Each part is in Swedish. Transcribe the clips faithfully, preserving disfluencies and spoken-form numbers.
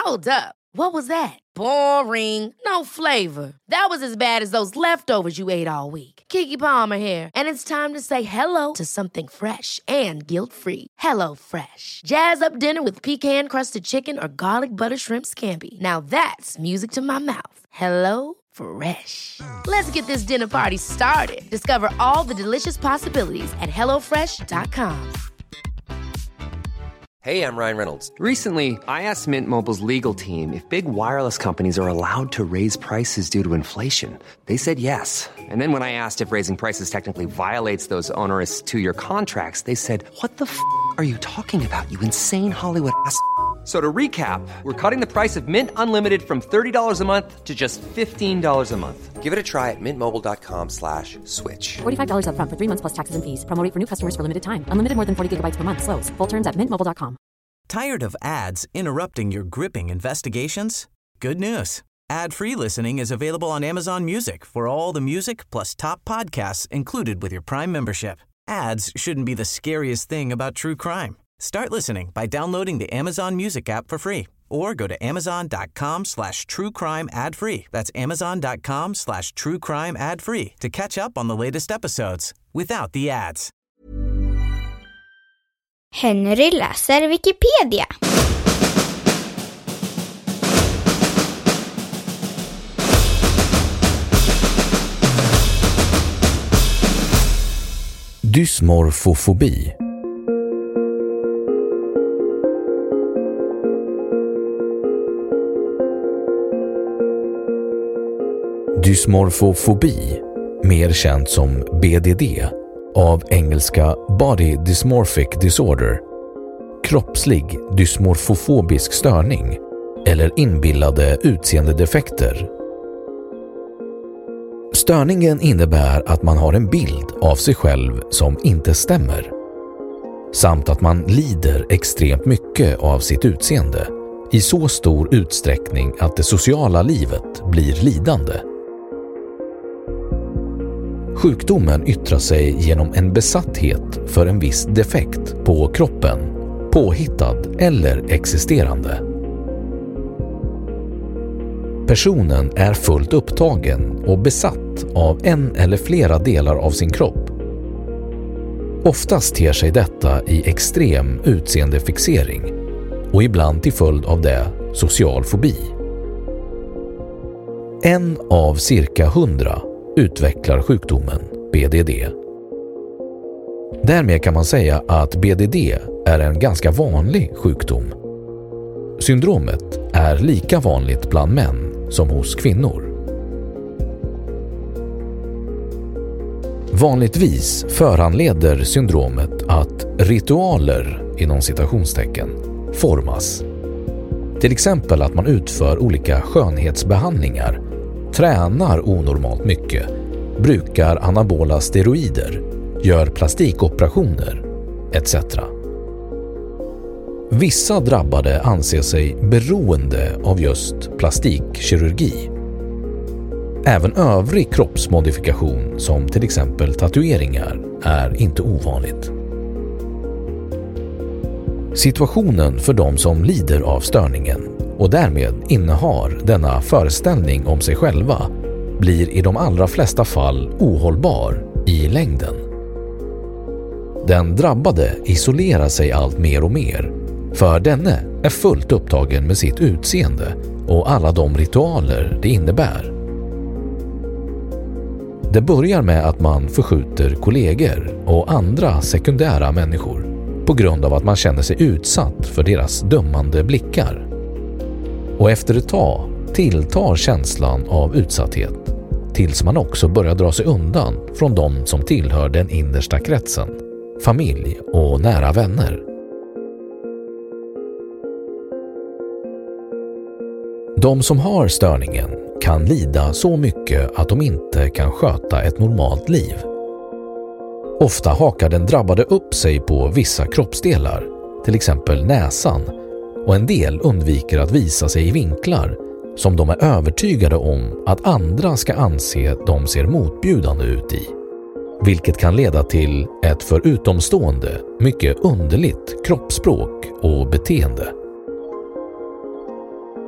Hold up. What was that? Boring. No flavor. That was as bad as those leftovers you ate all week. Keke Palmer here, and it's time to say hello to something fresh and guilt-free. Hello Fresh. Jazz up dinner with pecan-crusted chicken or garlic butter shrimp scampi. Now that's music to my mouth. Hello Fresh. Let's get this dinner party started. Discover all the delicious possibilities at hello fresh dot com. Hey, I'm Ryan Reynolds. Recently, I asked Mint Mobile's legal team if big wireless companies are allowed to raise prices due to inflation. They said yes. And then when I asked if raising prices technically violates those onerous two-year contracts, they said, what the f*** are you talking about, you insane Hollywood ass f- So to recap, we're cutting the price of Mint Unlimited from thirty dollars a month to just fifteen dollars a month. Give it a try at mintmobile.com slash switch. forty-five dollars up front for three months plus taxes and fees. Promo rate for new customers for limited time. Unlimited more than forty gigabytes per month. Slows full terms at mint mobile dot com. Tired of ads interrupting your gripping investigations? Good news. Ad-free listening is available on Amazon Music for all the music plus top podcasts included with your Prime membership. Ads shouldn't be the scariest thing about true crime. Start listening by downloading the Amazon Music app for free or go to amazon.com slash true crime ad free. That's amazon.com slash true crime ad free to catch up on the latest episodes without the ads. Henry läser Wikipedia. Dysmorfofobi. Dysmorfofobi, mer känt som B D D, av engelska Body Dysmorphic Disorder, kroppslig dysmorfofobisk störning eller inbillade utseendedefekter. Störningen innebär att man har en bild av sig själv som inte stämmer, samt att man lider extremt mycket av sitt utseende i så stor utsträckning att det sociala livet blir lidande. Sjukdomen yttrar sig genom en besatthet för en viss defekt på kroppen, påhittad eller existerande. Personen är fullt upptagen och besatt av en eller flera delar av sin kropp. Oftast ter sig detta i extrem utseendefixering och ibland till följd av det social fobi. En av cirka hundra utvecklar sjukdomen B D D. Därmed kan man säga att B D D är en ganska vanlig sjukdom. Syndromet är lika vanligt bland män som hos kvinnor. Vanligtvis föranleder syndromet att ritualer inom citationstecken formas. Till exempel att man utför olika skönhetsbehandlingar, tränar onormalt mycket, brukar anabola steroider, gör plastikoperationer et cetera. Vissa drabbade anser sig beroende av just plastikkirurgi. Även övrig kroppsmodifikation som till exempel tatueringar är inte ovanligt. Situationen för de som lider av störningen och därmed innehar denna föreställning om sig själva blir i de allra flesta fall ohållbar i längden. Den drabbade isolerar sig allt mer och mer, för denne är fullt upptagen med sitt utseende och alla de ritualer det innebär. Det börjar med att man förskjuter kollegor och andra sekundära människor på grund av att man känner sig utsatt för deras dömande blickar. Och efter ett tag tilltar känslan av utsatthet tills man också börjar dra sig undan från de som tillhör den innersta kretsen, familj och nära vänner. De som har störningen kan lida så mycket att de inte kan sköta ett normalt liv. Ofta hakar den drabbade upp sig på vissa kroppsdelar, till exempel näsan, och en del undviker att visa sig i vinklar som de är övertygade om att andra ska anse de ser motbjudande ut i, vilket kan leda till ett för utomstående mycket underligt kroppsspråk och beteende.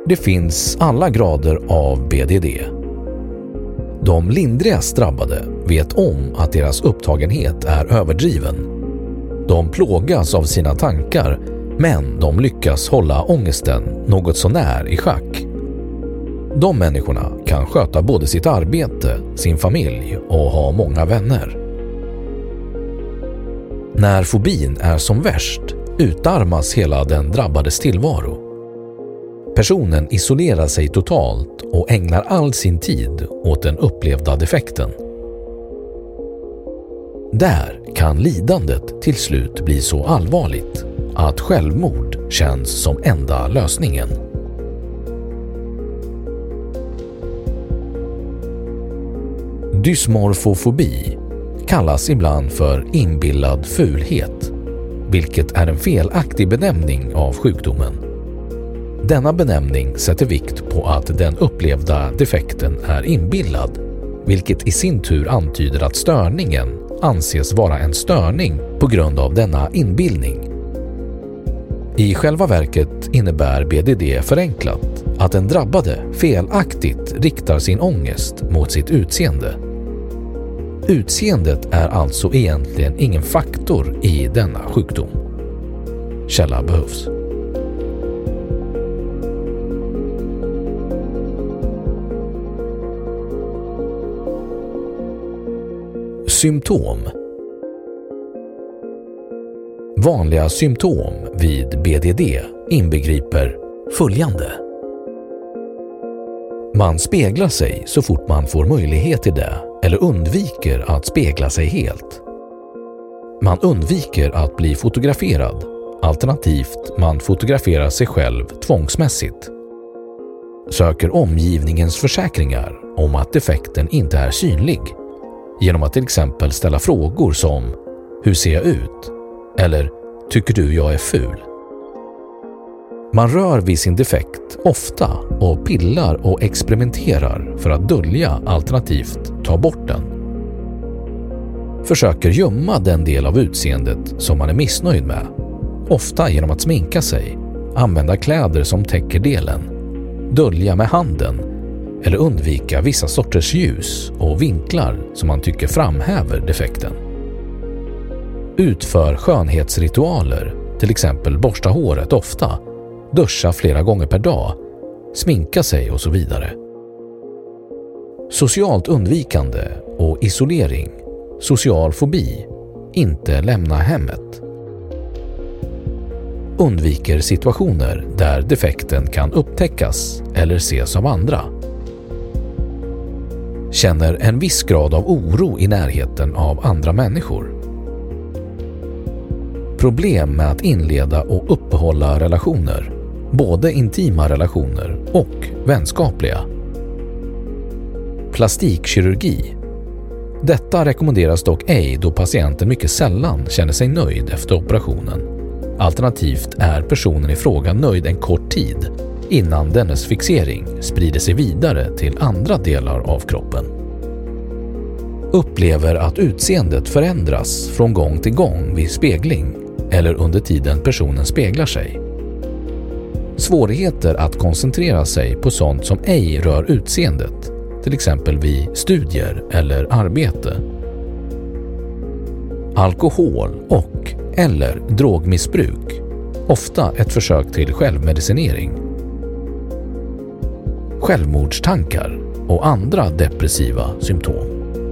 Det finns alla grader av B D D. De lindrigast drabbade vet om att deras upptagenhet är överdriven. De plågas av sina tankar, men de lyckas hålla ångesten något så när i schack. De människorna kan sköta både sitt arbete, sin familj och ha många vänner. När fobin är som värst utarmas hela den drabbades tillvaro. Personen isolerar sig totalt och ägnar all sin tid åt den upplevda defekten. Där kan lidandet till slut bli så allvarligt att självmord känns som enda lösningen. Dysmorfofobi kallas ibland för inbillad fulhet, vilket är en felaktig benämning av sjukdomen. Denna benämning sätter vikt på att den upplevda defekten är inbillad, vilket i sin tur antyder att störningen anses vara en störning på grund av denna inbildning. I själva verket innebär B D D förenklat att den drabbade felaktigt riktar sin ångest mot sitt utseende. Utseendet är alltså egentligen ingen faktor i denna sjukdom. Källa behövs. Symptom. Vanliga symptom vid B D D inbegriper följande. Man speglar sig så fort man får möjlighet till det eller undviker att spegla sig helt. Man undviker att bli fotograferad, alternativt man fotograferar sig själv tvångsmässigt. Söker omgivningens försäkringar om att defekten inte är synlig genom att till exempel ställa frågor som "Hur ser jag ut?" eller "Tycker du jag är ful?" Man rör vid sin defekt ofta och pillar och experimenterar för att dölja alternativt ta bort den. Försöker gömma den del av utseendet som man är missnöjd med, ofta genom att sminka sig, använda kläder som täcker delen, dölja med handen eller undvika vissa sorters ljus och vinklar som man tycker framhäver defekten. Utför skönhetsritualer, till exempel borsta håret ofta, duscha flera gånger per dag, sminka sig och så vidare. Socialt undvikande och isolering, social fobi, inte lämna hemmet. Undviker situationer där defekten kan upptäckas eller ses av andra. Känner en viss grad av oro i närheten av andra människor. Problem med att inleda och uppehålla relationer, både intima relationer och vänskapliga. Plastikkirurgi. Detta rekommenderas dock ej då patienten mycket sällan känner sig nöjd efter operationen. Alternativt är personen i fråga nöjd en kort tid innan dennes fixering sprider sig vidare till andra delar av kroppen. Upplever att utseendet förändras från gång till gång vid spegling eller under tiden personen speglar sig. Svårigheter att koncentrera sig på sånt som ej rör utseendet, till exempel vid studier eller arbete. Alkohol och eller drogmissbruk, ofta ett försök till självmedicinering. Självmordstankar och andra depressiva symptom.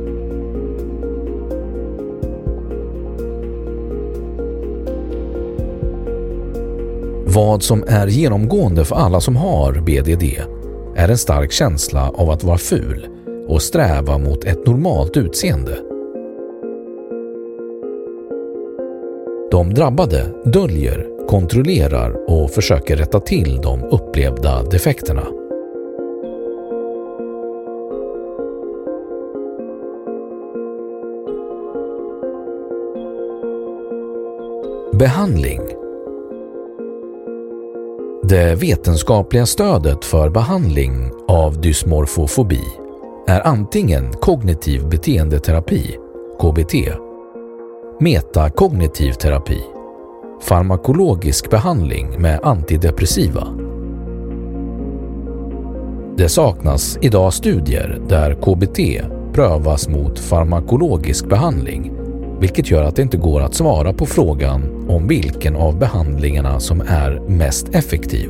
Vad som är genomgående för alla som har B D D är en stark känsla av att vara ful och sträva mot ett normalt utseende. De drabbade döljer, kontrollerar och försöker rätta till de upplevda defekterna. Behandling. Det vetenskapliga stödet för behandling av dysmorfofobi är antingen kognitiv beteendeterapi, K B T, metakognitiv terapi, farmakologisk behandling med antidepressiva. Det saknas idag studier där K B T prövas mot farmakologisk behandling, vilket gör att det inte går att svara på frågan om vilken av behandlingarna som är mest effektiv.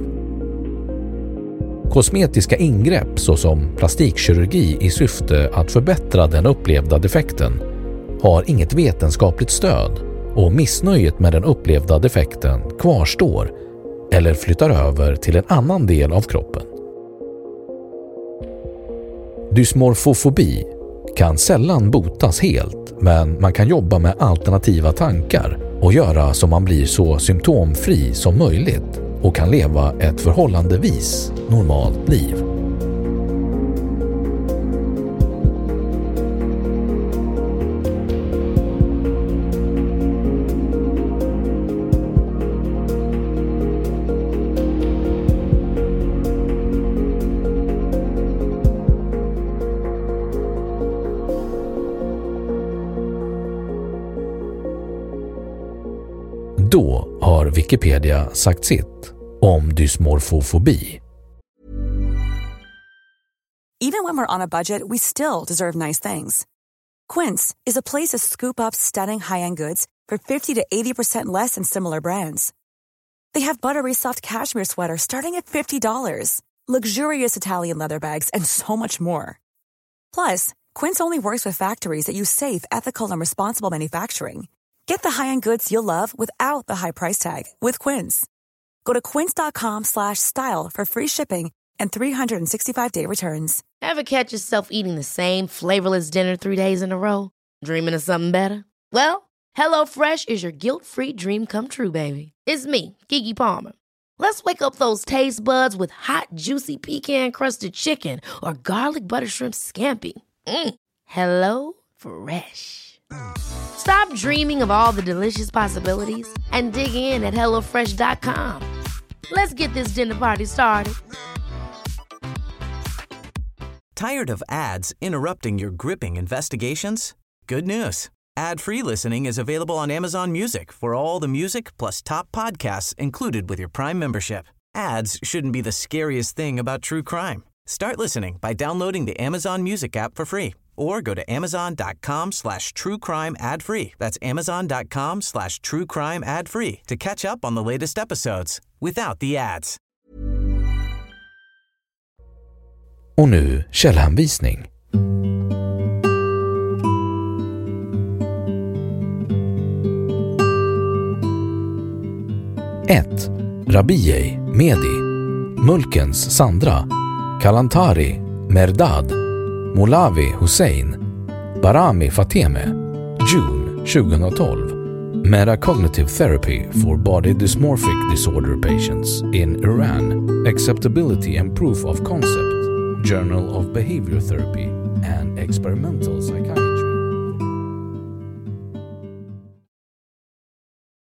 Kosmetiska ingrepp såsom plastikkirurgi i syfte att förbättra den upplevda defekten har inget vetenskapligt stöd och missnöjet med den upplevda defekten kvarstår eller flyttar över till en annan del av kroppen. Dysmorfofobi kan sällan botas helt, men man kan jobba med alternativa tankar och göra så man blir så symptomfri som möjligt och kan leva ett förhållandevis normalt liv. Då har Wikipedia sagt sitt om dysmorfofobi. Even when we're on a budget, we still deserve nice things. Quince is a place to scoop up stunning high-end goods for fifty to eighty percent less than similar brands. They have buttery soft cashmere sweaters starting at fifty dollars, luxurious Italian leather bags, and so much more. Plus, Quince only works with factories that use safe, ethical, and responsible manufacturing. Get the high-end goods you'll love without the high price tag with Quince. Go to quince.com slash style for free shipping and three sixty-five day returns. Ever catch yourself eating the same flavorless dinner three days in a row? Dreaming of something better? Well, HelloFresh is your guilt-free dream come true, baby. It's me, Keke Palmer. Let's wake up those taste buds with hot, juicy pecan-crusted chicken or garlic butter shrimp scampi. Mm. Hello Fresh. Stop dreaming of all the delicious possibilities and dig in at hello fresh dot com. Let's get this dinner party started. Tired of ads interrupting your gripping investigations? Good news. Ad-free listening is available on Amazon Music for all the music plus top podcasts included with your Prime membership. Ads shouldn't be the scariest thing about true crime. Start listening by downloading the Amazon Music app for free or go to amazon.com slash true crime ad free. That's amazon.com slash true crime ad free to catch up on the latest episodes without the ads. Och nu källhänvisning. ett. Rabiej, Mehdi. Mulkens, Sandra. Kalantari, Merdad. Molavi, Hussein. Barami, Fateme. June tjugohundratolv. Metacognitive Therapy for Body Dysmorphic Disorder Patients in Iran. Acceptability and Proof of Concept. Journal of Behavior Therapy and Experimental Psychiatry.